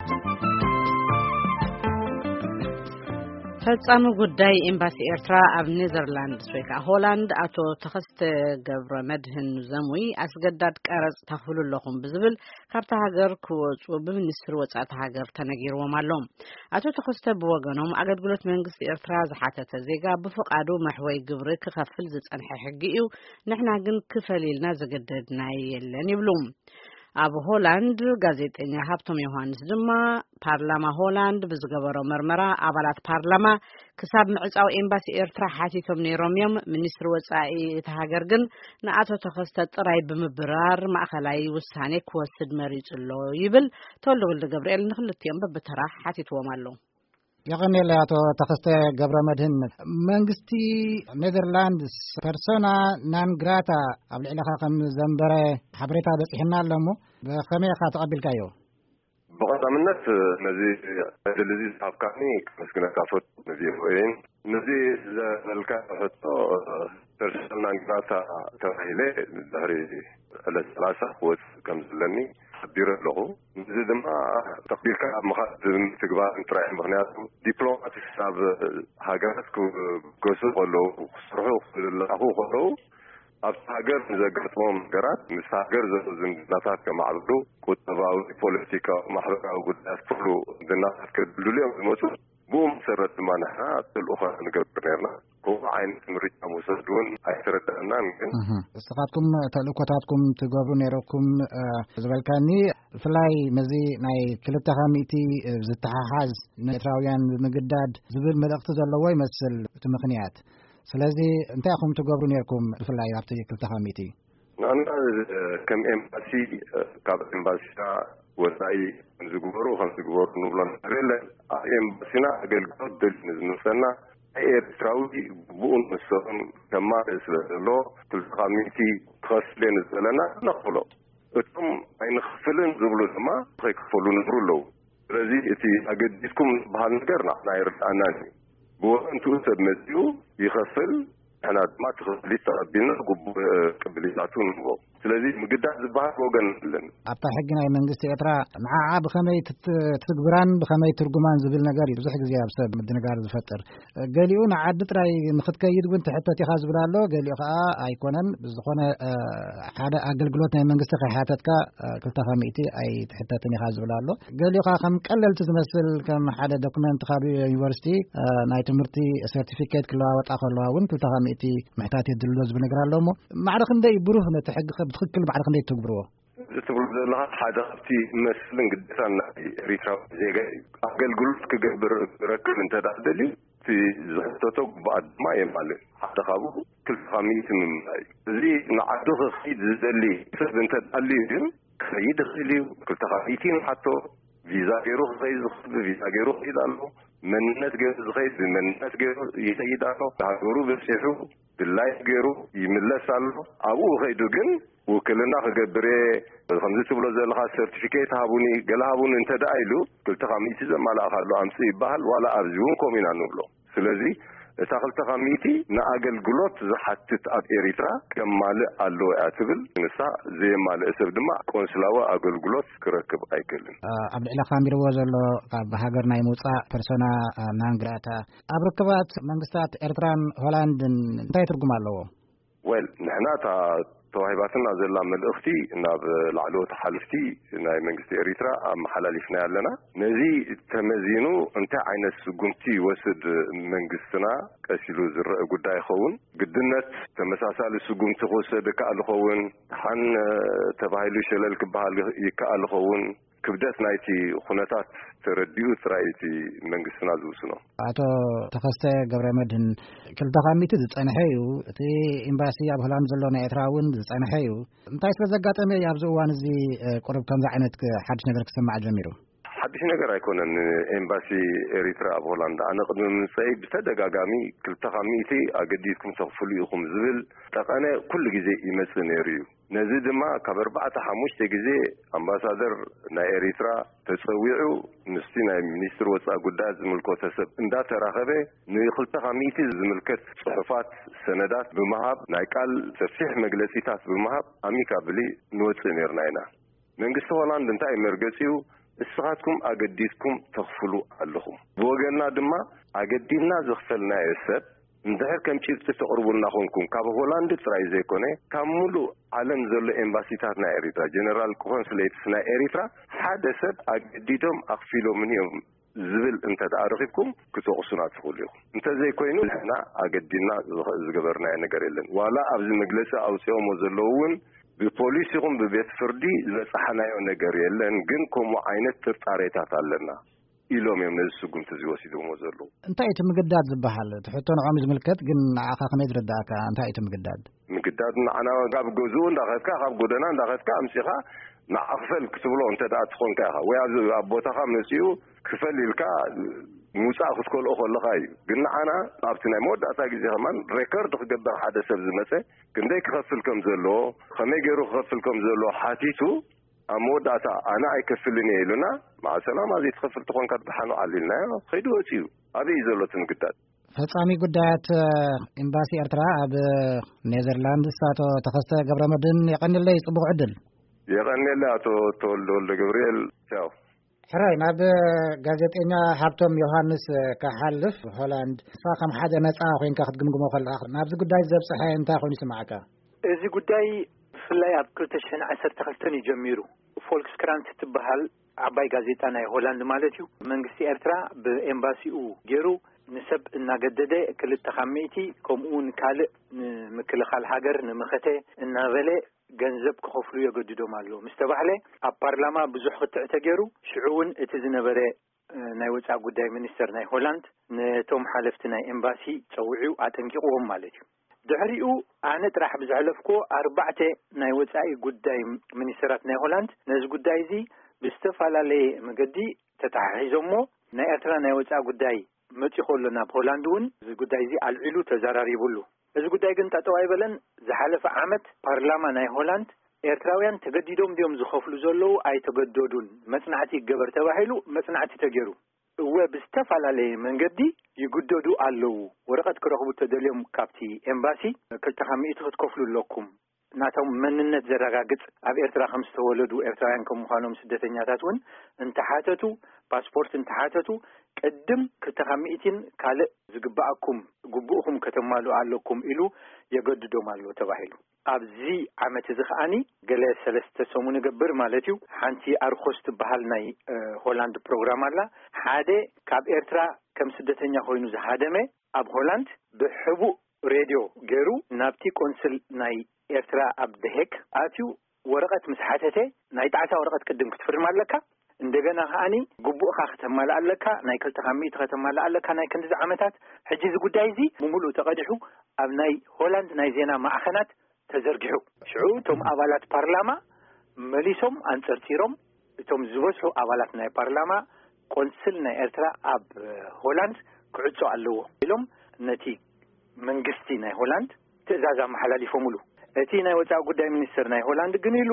ፈጻሚ ጉዳይ ኤምባሲ ኤርትራ ኣብ ኔዘርላንድ ስዊካ ሆላንድ አቶ ተኸስተ ገብረ መድህን ዘሙይ አስገዳድ ቀረጽ ተኽፍሉ ለኹም ብዝብል ካብታ ሃገር ክወጹ ብሚኒስትር ወጻእታ ሃገር ተነጊርዎም ኣሎም። አቶ ተኸስተ ብወገኖም አገልግሎት መንግስቲ ኤርትራ ዝሓተተ ዜጋ ብፍቃዱ መሕወይ ግብሪ ክኸፍል ዝጸንሐ ሕጊ እዩ፣ ንሕና ግን ክፈሊልና ዘገደድና የለን ይብሉ። ኣብ ሆላንድ ጋዜጠኛ ሃብቶም ዮሐንስ ድማ ፓርላማ ሆላንድ ብዝገበሮ መርመራ አባላት ፓርላማ ክሳብ ምዕጻው ኤምባሲ ኤርትራ ሓቲቶም ነይሮም እዮም። ሚኒስትር ወጻኢ እቲ ሃገር ግን ንኣቶ ተኸስተ ጥራይ ብምብራር ማእኸላይ ውሳኔ ክወስድ መሪጽሎ ይብል። ተወልደ ገብርኤል ንኽልቲኦም በብተራ ሓቲትዎም ኣሎ። يغني أتو تخست قبر مدهن منغستي نيذرلاندس بيرسونا نان غراتا قبل علاقة خم زنبرة حبريتا بس إحنا لمو بخمية خاتقبل كايو بقى من الناس نزي الذي أفكارني مسكنا كافوت نزي وين نزي الكافوت بيرسونا نان غراتا ترحيله دهري الثلاثة قوس كم زلني تقدير له زي ما تقدير كاب مخاط تجبار انتراح مغنيات دبلومات الشعب هاجرت كوسو قلو صرحوا لأخوه قلو أبتاجر نزقتهم جرات نساجر زين نتاعك مع عبدو كتباو بوليتيكا محرقة وقد أفلو الناس كدلوا لهم الموضوع بوم سرت ما نحنا الأخرى نقدرنا هو عين مريض مسدون أثرت أننا استقاتكم تلقطاتكم تجابون يركم زبالكاني فلاي مزي ناي كلتا خاميتي زتحاز نتراويان مجدد زبل مدقت زلوي مثل تمخنيات سلازي انت أخم تجابون يركم فلاي عبتي كلتا خاميتي أنا كم إمباسي كاب إمباسي وسائي زجبرو خمس زجبرو نبلان ريلا إمباسينا أقل قد نزنسنا إيرتراوي بون مسون كما إسلو تلقاميتي خاصلين زلنا نقولو أتم أين خفلن زبلو زما خيكفلون برولو رزي إتي أجدكم بهالنجرنا ناير أناني بو أنتو تبمزيو يخفل أنا ما تخلي تربينا قبلياتون بو ስለዚህ ምግዳት ዝባህ ወገን ለን አብታ ሕግና የመንግስት ኤርትራ መዓዓ በከመይ ትግብራን በከመይ ትርጉማን ዝብል ነገር ብዙሕ ግዜ ኣብ ሰብ ምድንጋር ዝፈጥር ገሊኡ ንዓዲ ጥራይ ንኽትከይድ ግን ትሕተት ኢኻ ዝብል ኣሎ ገሊኡ ከዓ ኣይኮነን ብዝኾነ ሓደ ኣገልግሎት ናይ መንግስቲ ከይሓተትካ ክልተ ከመይቲ ኣይ ትሕተትን ኢኻ ዝብል ኣሎ ገሊኡ ከዓ ከም ቀለልቲ ዝመስል ከም ሓደ ዶክመንት ካብ ዩኒቨርሲቲ ናይ ትምህርቲ ሰርቲፊኬት ክለዋወጣ ከለዋ እውን ክልተ ከመይቲ ምሕታት የድልሎ ዝብል ነገር ኣሎ እሞ ማዕረ ክንደይ ብሩህ ነቲ ሕጊ بتخكل بعد خليه تكبروه. تقول لها حاجة في مثلاً قدسنا ريترا زيجا أقل قلت كجبر ركب أنت تعدلي في زهتو بعد ما يمال حتى خابو كل خميس من زي نعدوه خيد زلي أنت تعلي جن خيد خليه كل تخايتين حتى فيزا جروح خيد فيزا جروح يدالو من الناس جروح خيد من الناس جروح يسيدالو هاجرو بسيفو بالله جروح يملسالو أبو خيدو جن وكلنا خجبرة خمسة سبلا زلها سيرتيفيكيت هابوني قال هابون انت دايلو قلت خميسي زمان لا أخذ له أمسي بحال ولا أرجون كومينا نقوله سلزي تاخلت خميتي نأجل قلوت زحتت أب إريترا كمال اللو أعتبل نسا زي مال أسف دماء كونسلاوة أجل قلوت كركب أي كلم قبل إلى خامير وزلو بهاجر نايموسا برسونا نانغراتا أبركبات منغستات إرتران هولاند انتهي ترجم الله نحنا توهيباتنا زلا من أختي ناب العلو تحالفتي ناي منجستي إريترا محلاليفنا لنا نزي تمزينو انت عين السجنتي وسد منجستنا كسيلو زر قداي خون قدنت تمساسال السجنتي وسد كأل خون حن تباهلو شلال كبهال يكأل خون كبدات نايتي خناتات ترديو ترايتي منجستنا زوسنا أتو تخسته قبر مدهن كل تخاميتي أنا حيو تي إمباسي أبو هلام زلنا إتراون أنا حيو انتايس بزقات أمي يابزوان زي قرب كم زعنت حدش نقدر كسمع جميرو حدش نقدر يكون إمباسي إريترا أبو هولندا أنا قد من سعيد بصدق أقامي كل تخاميتي أقديتكم تغفلي أخم زبل أنا كل جزء يمثل ريو نزيد ما كبر بعد حموش تجزء أمباسادر نا إريترا تسويعو نستينا مينستر وسا قداز ملكوت سب إندا تراخبه نيخل تخاميتي زملكت صحفات سندات بمهاب نايكال تفسيح مجلسيتات بمهاب أمي كابلي نوت سنيرناينا من قصة هولندا انتا إمرجسيو እስኻትኩም ኣገዲስኩም ተኽፍሉ ኣለኹም ብወገንና ድማ ኣገዲና ዝኽፈልና የሰብ እንድሕር ከም ጭብጢ ተቕርቡልና ኾንኩም ካብ ሆላንድ ጥራይ ዘይኮነ ካብ ሙሉእ ዓለም ዘሎ ኤምባሲታት ናይ ኤሪትራ ጀነራል ኮንስሌትስ ናይ ኤሪትራ ሓደ ሰብ ኣገዲዶም ኣኽፊሎምን እዮም ዝብል እንተተኣረኺብኩም ክትወቕሱና ትኽእሉ ኢኹም እንተዘይኮይኑ ንሕና ኣገዲና ዝገበርናዮ ነገር የለን ዋላ ኣብዚ መግለፂ ኣውፅኦሞ ዘለዉ እውን ብፖሊስ ይኹን ብቤት ፍርዲ ዘፀሓናዮ ነገር የለን ግን ከምኡ ዓይነት ጥርጣሬታት ኣለና ኢሎም እዮም ነዚ ስጉምቲ ዝወሲድዎ ዘለዉ እንታይ እቲ ምግዳድ ዝበሃል ትሕቶ ንዖም ዝምልከት ግን ንዓኻ ከመይ ዝርዳእካ እንታይ እቲ ምግዳድ ንዓና ካብ ገዝኡ እንዳኸድካ ካብ ጎደና እንዳኸድካ ኣምሲኻ ንዓኽፈል ክትብሎ እንተደኣ ትኾንካ ኢኻ ወይ ኣብ ቦታኻ መፂኡ ክፈል ኢልካ ሙፃእ ክትከልኦ ከለኻ እዩ ግን ንዓና ኣብቲ ናይ መወዳእታ ግዜ ኸማን ሬከርድ ክገብር ሓደ ሰብ ዝመፀ ክንደይ ክኸፍል ከም ዘለዎ ከመይ ገይሩ ክኸፍል ከም ዘለዎ ሓቲቱ ኣብ መወዳእታ ኣነ ኣይከፍልን እየ ኢሉና ማዓ ሰላም ኣዘይ ትኸፍል ትኾንካ ትብሓኑ ዓሊልናዮ ከይዱ ወፂኡ ኣበይ እዩ ዘሎ እቲ ምግዳድ ፈጻሚ ጉዳያት ኤምባሲ ኤርትራ ኣብ ኔዘርላንድስ ኣቶ ተኸስተ ገብረመድህን የቐኒለይ ጽቡቕ ዕድል የቐኒለይ ኣቶ ተወልደ ወልደ ገብርኤል ቻው ሕራይ ናብ ጋዜጠኛ ሃብቶም ዮሃንስ ካሓልፍ ሆላንድ ንሳ ከም ሓደ ነፃ ኮይንካ ክትግምግሞ ከለኻ ናብዚ ጉዳይ ዘብፅሐ እንታይ ኮይኑ ይስማዓካ እዚ ጉዳይ ብፍላይ ኣብ 2012 እዩ ጀሚሩ ፎልክስክራንት ትበሃል ዓባይ ጋዜጣ ናይ ሆላንድ ማለት እዩ መንግስቲ ኤርትራ ብኤምባሲኡ ገይሩ ንሰብ እናገደደ ክልተ ኻሜይቲ ከምኡውን ካልእ ንምክልኻል ሃገር ንምኸተ እናበለ ገንዘብ ክኸፍሉ የገድዶም ኣሎ ምስ ተባህለ ኣብ ፓርላማ ብዙሕ ክትዕተ ገይሩ ሽዑውን እቲ ዝነበረ ናይ ወፃኢ ጉዳይ ሚኒስተር ናይ ሆላንድ ነቶም ሓለፍቲ ናይ ኤምባሲ ፀውዒው ኣጠንቂቕዎም ማለት እዩ ድሕሪኡ ኣነ ጥራሕ ብዝሕለፍኮ 4 ናይ ወፃኢ ጉዳይ ሚኒስተራት ናይ ሆላንድ ነዚ ጉዳይ እዚ ብዝተፈላለየ መገዲ ተተሓሒዞሞ ናይ ኤርትራ ናይ ወፃኢ ጉዳይ መፂ ኾሎ ናብ ሆላንድ እውን እዚ ጉዳይ እዚ ኣልዒሉ ተዘራሪቡሉ እዚ ጉዳይ ግን ጠጠው ኣይበለን ዝሓለፈ ዓመት ፓርላማ ናይ ሆላንድ ኤርትራውያን ተገዲዶም ዲዮም ዝኸፍሉ ዘለዉ ኣይተገደዱን መጽናዕቲ ይገበር ተባሂሉ መጽናዕቲ ተገይሩ እወ ብዝተፈላለየ መንገዲ ይግደዱ ኣለዉ ወረቐት ክረኽቡ ተደልዮም ካብቲ ኤምባሲ 200 ክትከፍሉ ኣለኩም ናቶም መንነት ዘረጋግጽ ኣብ ኤርትራ ከም ዝተወለዱ ኤርትራውያን ከም ምዃኖም ስደተኛታት እውን እንተሓተቱ ፓስፖርት እንተሓተቱ ቅድም 200 ካልእ ዝግባኣኩም ግቡእኹም ከተማሉ ኣለኩም ኢሉ የገድዶም ኣሎ ተባሂሉ ኣብዚ ዓመት እዚ ኸኣኒ ገለ 3 ሰሙን ገብር ማለት እዩ ሓንቲ ኣርኮስ ትበሃል ናይ ሆላንድ ፕሮግራም ኣላ ሓደ ካብ ኤርትራ ከም ስደተኛ ኮይኑ ዝሃደመ ኣብ ሆላንድ ብሕቡእ ሬድዮ ገይሩ ናብቲ ቆንስል ናይ ኤርትራ ኣብ ደሄክ ኣትዩ ወረቐት ምስ ሓተተ ናይ ጣዕሳ ወረቐት ቅድም ክትፍርም ኣለካ እንደገና ኸኣኒ ግቡእኻ ከተማላ ኣለካ ናይ 200 ከተማላ ኣለካ ናይ ክንዲ ዓመታት ሕጂ እዚ ጉዳይ እዚ ሙሉእ ተቐዲሑ ኣብ ናይ ሆላንድ ናይ ዜና ማዕኸናት ተዘርጊሑ ሽዑ እቶም ኣባላት ፓርላማ መሊሶም አንጸርጺሮም እቶም ዝበዝሑ ኣባላት ናይ ፓርላማ ቆንስል ናይ ኤርትራ ኣብ ሆላንድ ክዕጾ ኣለዎ ኢሎም ነቲ መንግስቲ ናይ ሆላንድ ትእዛዝ ኣመሓላሊፎምሉ እቲ ናይ ወፃኢ ጉዳይ ሚኒስተር ናይ ሆላንድ ግን ኢሉ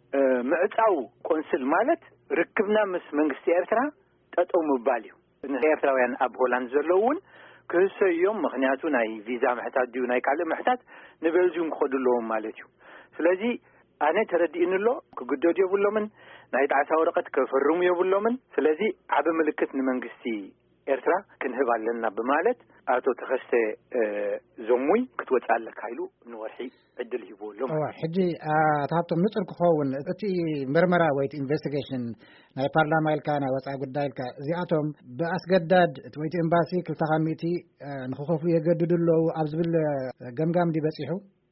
ምዕጻው ቆንስል ማለት ርክብና ምስ መንግስቲ ኤርትራ ጠጠው ምባል እዩ ኤርትራውያን ኣብ ሆላንድ ዘለውን ክህሰዮም ምክንያቱ ናይ ቪዛ ምሕታት ድዩ ናይ ካልእ ምሕታት ንበልዚዮም ክኸዱለዎም ማለት እዩ ስለዚ ኣነ ተረዲእንሎ ክግደዱ የብሎምን ናይ ጣዕሳ ወረቐት ከፈርሙ የብሎምን ስለዚ ዓበ ምልክት ንመንግስቲ ኤርትራ ክንህብ ኣለና በማለት ኣቶ ተኸስተ ዞሙይ ክትወጽእ ኣለካ ኢሉ ንወርሒ ዕድል ሂቦሎም ሕጂ ኣታቶም ንጽር ክኸውን እቲ ምርመራ ወይ ኢንቨስቲጌሽን ናይ ፓርላማ ኢልካ ናይ ወፃኢ ጉዳይ ኢልካ እዚኣቶም ብኣስገዳድ እቲ ኤምባሲ 200 ንኽኸፍሉ የገድዱ ኣለዉ ኣብ ዝብል ገምጋም ዲበፂሑ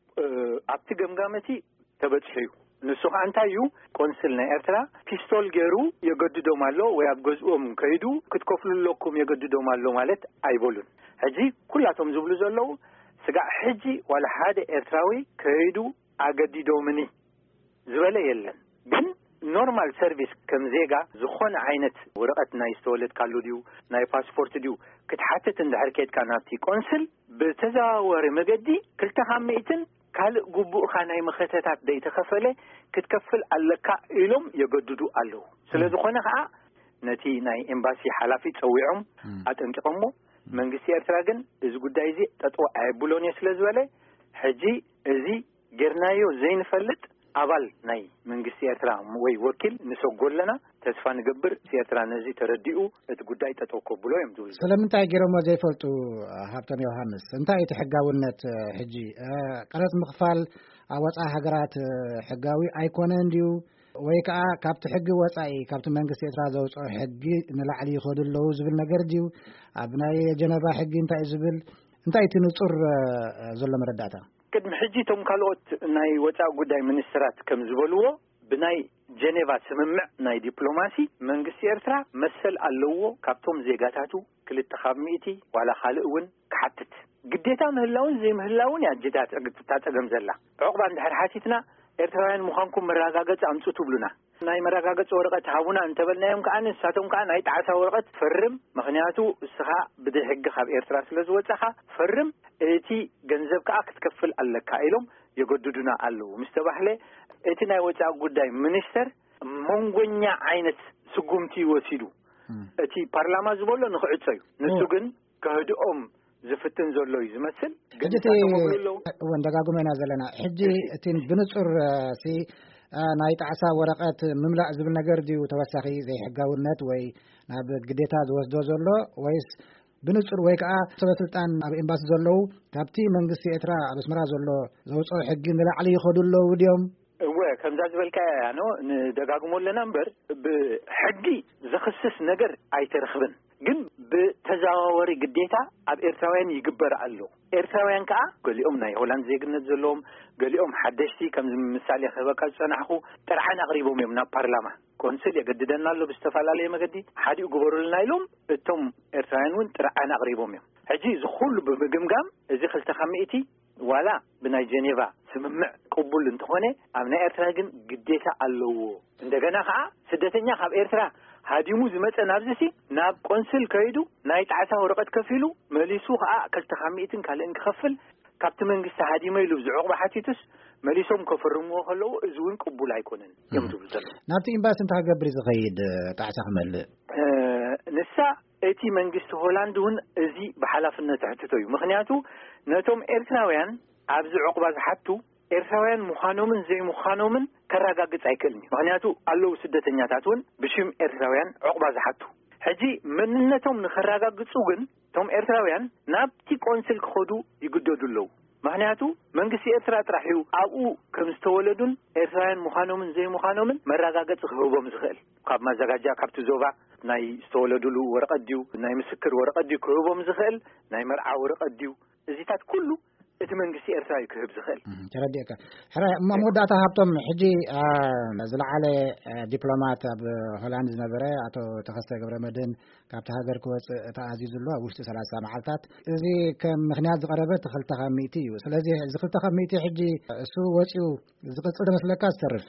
ኣብቲ ገምጋመቲ ተበፂሑ እዩ ንሱ ኸ እንታይ እዩ ቆንስል ናይ ኤርትራ ፒስቶል ገይሩ የገድዶም ኣሎ ወይ ኣብ ገዝኦም ከይዱ ክትከፍሉ ኣለኩም የገድዶም ኣሎ ማለት ኣይበሉን ሕጂ ኩላቶም ዝብሉ ዘለዉ ስጋዕ ሕጂ ዋላ ሓደ ኤርትራዊ ከይዱ ኣገዲዶምኒ ዝበለ የለን ግን ኖርማል ሰርቪስ ከም ዜጋ ዝኾነ ዓይነት ወረቐት ናይ ዝተወለድካሉ ድዩ ናይ ፓስፖርት ድዩ ክትሓትት እንድሕር ከድካ ናብቲ ቆንስል ብተዘዋወረ መገዲ 200 ካልእ ግቡእኻ ናይ መኸተታት ደይተኸፈለ ክትከፍል ኣለካ ኢሎም የገድዱ ኣለዉ ስለ ዝኾነ ከዓ ነቲ ናይ ኤምባሲ ሓላፊ ፀዊዖም ኣጠንቂቖሞ መንግስቲ ኤርትራ ግን እዚ ጉዳይ እዚ ጠጠው ኣይብሎን ስለ ዝበለ ሕጂ እዚ ጌርናዮ ዘይንፈልጥ ኣባል ናይ መንግስቲ ኤርትራ ወይ ወኪል ንሰጎለና ተስፋ ንገብር ኤርትራ ነዚ ተረዲኡ እቲ ጉዳይ ተጠቆብሎ እዮም ዝብል ስለምንታይ ገይሮሞ ዘይፈልጡ ሃብቶም ዮሃንስ እንታይ እቲ ሕጋውነት ሕጂ ቀረጽ ምኽፋል ኣብ ወጻኢ ሃገራት ሕጋዊ ኣይኮነን ድዩ ወይ ከዓ ካብቲ ሕጊ ወጻኢ ካብቲ መንግስቲ ኤርትራ ዘውፅኦ ሕጊ ንላዕሊ ይኸዱ ኣለዉ ዝብል ነገር ድዩ ኣብ ናይ ጀነባ ሕጊ እንታይ ዝብል እንታይ እቲ ንጹር ዘሎ መረዳእታ ቅድሚ ሕጂ ቶም ካልኦት ናይ ወጻኢ ጉዳይ ሚኒስትራት ከም ዝበልዎ ብናይ ጀኔቫ ስምምዕ ናይ ዲፕሎማሲ መንግስቲ ኤርትራ መሰል ኣለዎ ካብቶም ዜጋታቱ 200 ዋላ ካልእ እውን ክሓትት ግዴታ ምህላውን ዘይምህላውን ያጅታት ታጸገም ዘላ ዕቁባ እንድሕር ሓቲትና ኤርትራውያን ምዃንኩም መረጋገጽ ኣምጹ ትብሉና ናይ መረጋገጽ ወረቐት ሃቡና እንተበልናዮም ከዓ ንሳቶም ከዓ ናይ ጣዕሳ ወረቐት ፈርም ምኽንያቱ እስኻ ብድሕሪ ሕጊ ካብ ኤርትራ ስለ ዝወጻኻ ፈርም እቲ ገንዘብ ከዓ ክትከፍል ኣለካ ኢሎም የገድዱና ኣለዉ ምስ ተባህለ እቲ ናይ ወጻኢ ጉዳይ ሚኒስተር መንጎኛ ዓይነት ስጉምቲ ወሲዱ እቲ ፓርላማ ዝበሎ ንኽዕጾ እዩ ንሱ ግን ከህድኦም ዝፍትን ዘሎ እዩ ዝመስል ሕጂ ወንደጋጉመና ዘለና ሕጂ እቲ ብንጹር ናይ ጣዕሳ ወረቐት ምምላእ ዝብል ነገር ድዩ ተወሳኺ ዘይሕጋውነት ወይ ናብ ግዴታ ዝወስዶ ዘሎ ወይስ ብንጹር ወይ ከዓ ሰበስልጣን ኣብ ኤምባሲ ዘለዉ ካብቲ መንግስቲ ኤርትራ ኣብ ኣስመራ ዘሎ ዘውፅኦ ሕጊ ንላዕሊ ይኸዱ ኣለዉ ድዮም ከምዛ ዝበልካ ያኖ ንደጋግሞ ኣለና እምበር ብሕጊ ዘኽስስ ነገር ኣይተረኽብን ግን ብተዛዋወሪ ግዴታ ኣብ ኤርትራውያን ይግበር ኣሎ ኤርትራውያን ከዓ ገሊኦም ናይ ሆላንድ ዜግነት ዘለዎም ገሊኦም ሓደሽቲ ከም ምሳሌ ክበካ ዝጸናሕኹ ጥርዓን ኣቕሪቦም እዮም ናብ ፓርላማ ኮንስል የገድደና ኣሎ ብዝተፈላለየ መገዲ ሓዲኡ ግበሩልና ኢሎም እቶም ኤርትራውያን እውን ጥርዓን ኣቕሪቦም እዮም ሕጂ ዝኹሉ ብምግምጋም እዚ 200 ዋላ ብናይ ጀኔቫ ስምምዕ ቅቡል እንትኾነ ኣብ ናይ ኤርትራ ግን ግዴታ ኣለዎ እንደገና ከዓ ስደተኛ ካብ ኤርትራ ሃዲሙ ዝመፀ ናብዚ ናብ ቆንስል ከይዱ ናይ ጣዕሳ ወረቐት ከፊሉ መሊሱ ከዓ 200 ካልእን ክኸፍል ካብቲ መንግስቲ ሃዲመ ኢሉ ዝዕቕባ ሓቲቱስ መሊሶም ከፈርምዎ ከለዉ እዚ እውን ቅቡል ኣይኮነን እዮም ዝብሉ ዘለዉ ናብቲ ኤምባሲ እንታይ ክገብር ዝኸይድ ጣዕሳ ክመልእ ንሳ እቲ መንግስቲ ሆላንድ እውን እዚ ብሓላፍነት ሕትቶ እዩ ምክንያቱ ነቶም ኤርትራውያን ኣብዚ ዕቕባ ዝሓቱ ኤርትራውያን ምዃኖምን ዘይምዃኖምን ከረጋግጽ ኣይክእልኒ ምክንያቱ ኣለዉ ስደተኛታት እውን ብሽም ኤርትራውያን ዕቕባ ዝሓቱ ሕጂ መንነቶም ንኸረጋግጹ ግን ቶም ኤርትራውያን ናብቲ ቆንስል ክኸዱ ይግደዱ ኣለዉ ምክንያቱ መንግስቲ ኤርትራ ጥራሕ እዩ ኣብኡ ከም ዝተወለዱን ኤርትራውያን ምዃኖምን ዘይምዃኖምን መረጋገጽ ክህቦም ዝኽእል ካብ ማዘጋጃ ካብቲ ዞባ ናይ ዝተወለዱሉ ወረቐት ድዩ ናይ ምስክር ወረቐት ድዩ ክህቦም ዝኽእል ናይ መርዓ ወረቐት ድዩ እዚታት ኩሉ እቲ መንግስቲ ኤርትራ ክህብ ዝኽእል ተረዲእካ ሕራይ መወዳእታ ሃብቶም ሕጂ ዝለዓለ ዲፕሎማት ኣብ ሆላንድ ዝነበረ ኣቶ ተኸስተ ገብረመድህን ካብቲ ሃገር ክወፅእ ተኣዚዙ ኣሎ ኣብ ውሽጢ 30 መዓልታት እዚ ከም ምክንያት ዝቐረበ 200 እዩ ስለዚ እዚ 200 ሕጂ እሱ ወፂኡ ዝቅፅል መስለካ ዝተርፍ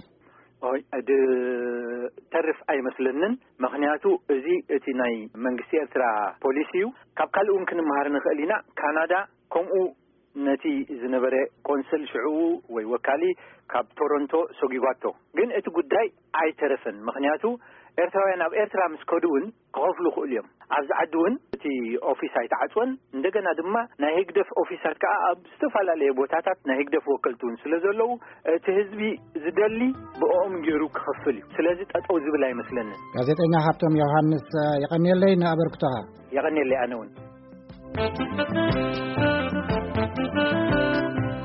ተርፍ ኣይመስለንን ምክንያቱ እዚ እቲ ናይ መንግስቲ ኤርትራ ፖሊሲ እዩ ካብ ካልእ እውን ክንመሃር ንኽእል ኢና ካናዳ ከምኡ ነቲ ዝነበረ ቆንስል ሽዑ ወይ ወካሊ ካብ ቶሮንቶ ሶጊጓቶ ግን እቲ ጉዳይ ኣይተረፈን ምክንያቱ ኤርትራውያን ኣብ ኤርትራ ምስ ከዱውን ክኸፍሉ ይኽእሉ እዮም ኣብዚ ዓዲ እውን እቲ ኦፊስ ኣይተዓፅወን እንደገና ድማ ናይ ህግደፍ ኦፊሳት ከዓ ኣብ ዝተፈላለየ ቦታታት ናይ ህግደፍ ወከልቲ እውን ስለ ዘለዉ እቲ ህዝቢ ዝደሊ ብኦም ገይሩ ክኸፍል እዩ ስለዚ ጠጠው ዝብል ኣይመስለንን ጋዜጠኛ ሃብቶም ዮሃንስ የቐኒየለይ ንኣበርክቶኻ የቐኒየለይ ኣነ እውን